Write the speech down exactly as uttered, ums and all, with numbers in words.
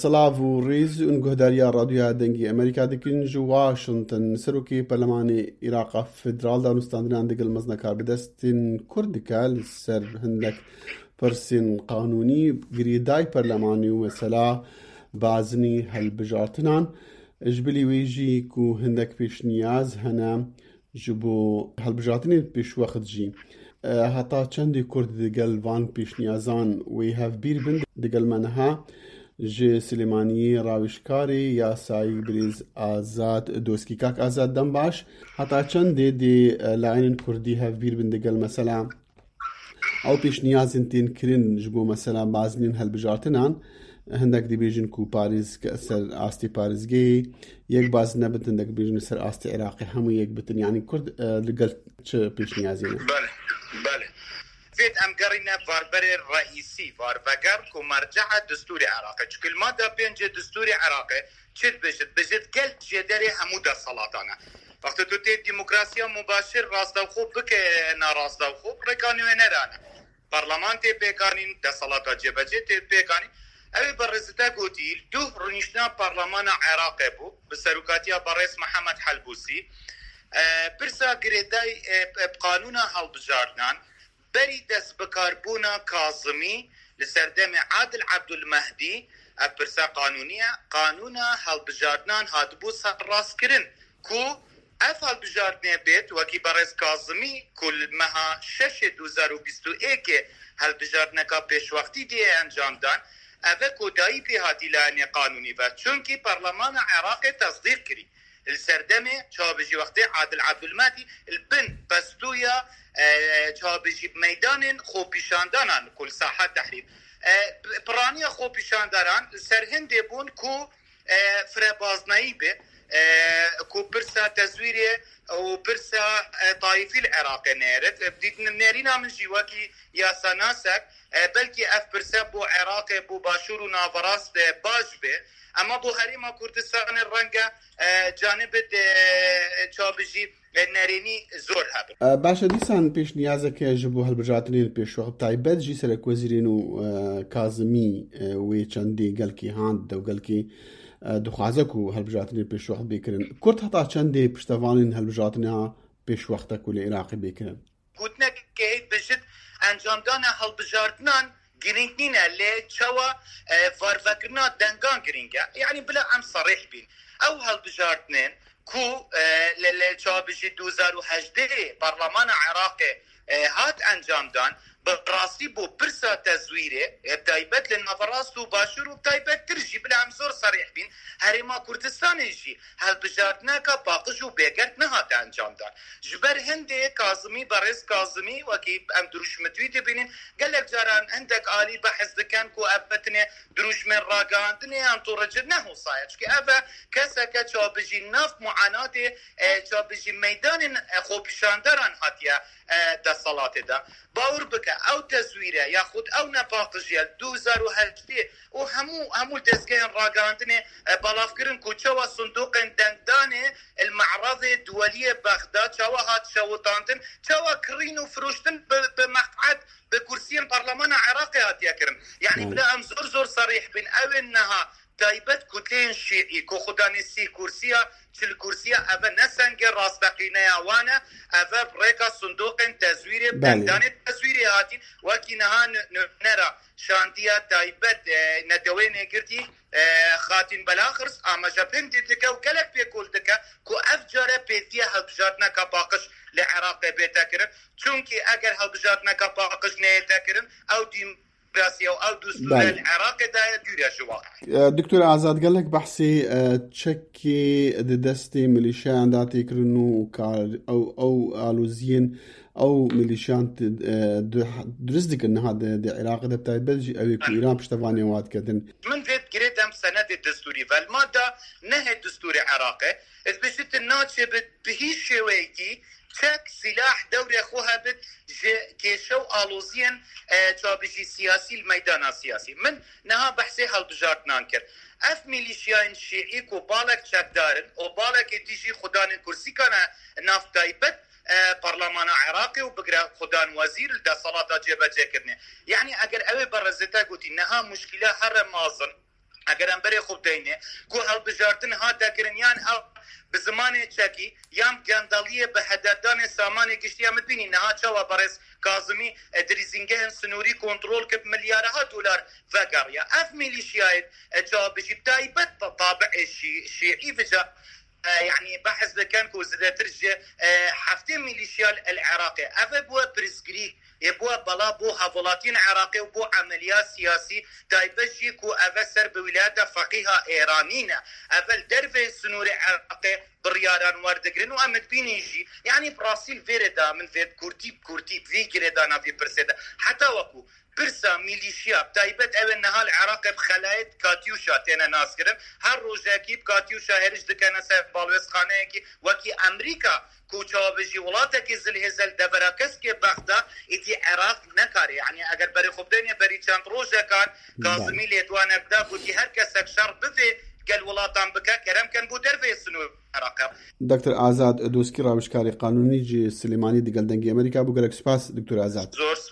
سلااو و ڕێز و گوهداریا رادیۆیا دەنگی ئەمریکا دەکەن ji Washington سەرۆکی پەرلەمانی عێراقا فیدراڵ دانوستاندنان دەگەڵ مەزنەکار بەدەستین کورد دکا لەسەر هەندێک پرسین قانونی گریدای پەرلەمانی و مەسەلا بازنی هەڵبژارتنان ji bilî wê jî ku hindek pêşniyaz hene ji bo hilbijartinê pêşwext jî heta çendê Kurd digel van pêşniyazan wê hevbîr bin digel me niha ji Silêmaniyê rawişkarê yasayî Birêz Azad Doskîkak Azad Dembaş heta çendê dê layînên Kurdî hevbîr bin digel mesela ew pêşniyazên tên kirin ji bo mesela bazinên hilbijartinan hindek dibêjin ku Parîz ser astê Parîzgehê yek baz nebin hindek dibêjin ser astê Iraqê hemû yek bitin yanî Kurd li gel çi pêşniyazê ne بله بله فيت ام قرينا فاربر الرئيسي فاربقر كو مرجع دستوري عراقي چكل المادة بينج دستوري عراقي چت بجد بجد كل جدري همودا صلاتانا وقت تو تي ديمقراسيا مباشر راستو خوب بك نا راستو خوب ركاني ونرانا برلمان تي بيكانين دا صلاتا جبجي تي بيكاني اوي برزتا قوتيل دو رنشنا برلمان عراقي بو بسروكاتيا برئيس محمد حلبوسي برسا قريداي بقانونا هالبجارنان بری دست بکاربونا کاظمی لسردم عادل عبدالمهدی ابرسا قانونیه قانونا هالبجاردنان هادبو سر راست کرن کو اف هالبجاردنه بیت وکی برس کاظمی کل مها شش دوزار و بیست و ایک هالبجاردنه که پیش وقتی دیه انجام دان اوه کودایی پی هاتی لعنی قانونی و چونکی پارلمان عراق تصدیق کری السردمه چابجی وقتی عادل عبدالمهدی البن بستویا چابجی بميدان خو پیشانداران کل ساحه تحریر پرانی خو پیشانداران سرهند بون کو فربازنایی به کو برسا تزویری و برسا طائفی العراق نيرت بديت نارينا من جواكي يا سناسك بلكي اف برسا بو عراق بو باشور و نافراس باش به اما بو هريما كردستان الرنگا جانب چابجی نارینی زۆر هەبن باشە دیسان پێشنیازەکە ji bo hilbijartinê pêşwext taybet jî serekwezîrên û Kazimî wê çendê gelkî hand dew gelkî dixwaze ku hilbijartinê pêşwext bêkirin Kurd heta çendê piştevanên hilbijartina pêşwexta ku li Iraqê bêkirin gotinekê bijid encamdana hilbijartinan giring nîne lê çawa varvekirina dengan giring e yani bila em serîh bîn ew hilbijartinên کو لچابجی دو هزار و هجده پارلمان عراق هات انجام دان براستی بو برسا تزویره تایبت لنفراست و باشور و تایبت ترجی بلا امزور صریح بین هرما کردستان جی هل بجارتنا که باقش و بگرد نهات انجام دان جبر هنده کازمی برس کازمی وکی ام دروشمتوی دبینین گلک جاران هندک آلی بحث دکن کو ابتنه دروشمن راگاندنه انطورجر نهو سایج که افا کسا که چابجی نف معانات چابجی میدان خوبشاندران هاتیا دا صلات دا باور بکه او تزویره یا خود او نپاقجیل دو هزار و هجده و همو همو دزگه راگاندنه بلافکرن که چوا صندوق دندانه المعرض دولی بغداد چوا هات شوطاندن چوا کرین و فروشتن بمقعد بكرسيين برلمان عراقي هاتيا كرن يعني بلا ام زور زور صريح بين او انها تايبت كتلين شيعي كو خداني سي كرسيا تل كرسيا ابا نسنج راستقينا وانا ابا بريكا صندوق تزويري بندان تزويري هاتين وكينها نرى شانديا تايبت ندوين قرتي خاتين بالاخرس اما جابين ديتك وكلك بيقول دكا كو افجاره بيتيا هبجاتنا كباقش لعراق بيتاكرن چونكي اگر هبجاتنا كباقش نيتاكرن او ديم او او دستور العراق دا جوريا شو واقع دكتور آزاد قال لك بحثي تشكي دستي ميليشيان داتي كرنو او او الوزيين او ميليشيان درزدك ان هذا العراق ده بتاع بلجي او يكون ايران بشتفاني واد كدن من فيت قريت ام سنه الدستوري فالماده نهي الدستوري عراقي اثبتت الناتشه بهيش شويكي تك سلاح دوري اخوها بد كيشو الوزيان تشابجي سياسي الميدان السياسي من نها بحثي هالبجارت نانكر اف ميليشيان شيعي كو بالك شدارن او بالك تيجي خدان كرسي كان ناف تايبت برلمان عراقي وبقرا خدان وزير دا صلاة جيبا جاكرني يعني اگر اوي برزتا قلت انها مشكلة هر مازن اگر ام بری خوب دینه کو هەڵبژاردن هاتا کرنیان ئەو بزمانێ چەکی یام گەندەڵیە بە هەدەردانێ سامانێ گشتی ئەمە بینی نەها چاوە بەڕێز کازمی دریزینگەهن سنووری کۆنترۆل کرد ملیارەها دولار ڤەگەڕیە ئەف میلیشیایەت جوابژی تایبەت بە تابعێ شیعی بجا يعني بحث كان كو زدترج حفتين ميليشيال العراقي أفا بوا برزقري يبوا بلا بو هافولاتين عراقي وبو عمليات سياسي دايبجي كو أفا سر بولادة فقيهة إيرانينا أفا الدرفة السنوري عراقي برياران واردقرين وأمد بينيجي يعني براسيل فيردا من فيد كورتيب كورتيب في كريدانا في برسيدا حتى وكو برسا ميليشيا بتايبت او النهار العراق بخلايت كاتيوشا تينا ناس كرن هر روجاكي بكاتيوشا هرج دكانا سيف بالويس خانيكي وكي امريكا كوچا بجي ولاتك زلهزل دبركس كي بغدا اتي عراق نكاري يعني اگر بري خبدنيا بري چند روجا كان كاظمي ليتوانا بدا بودي هر كسك شر بفي قال ولاتان بكا كرم كان بو درفي سنو عراق دكتور آزاد دوسكي راوشكاري قانوني جي سليماني دي قلدنگي امريكا بو گرك سپاس دكتور آزاد زور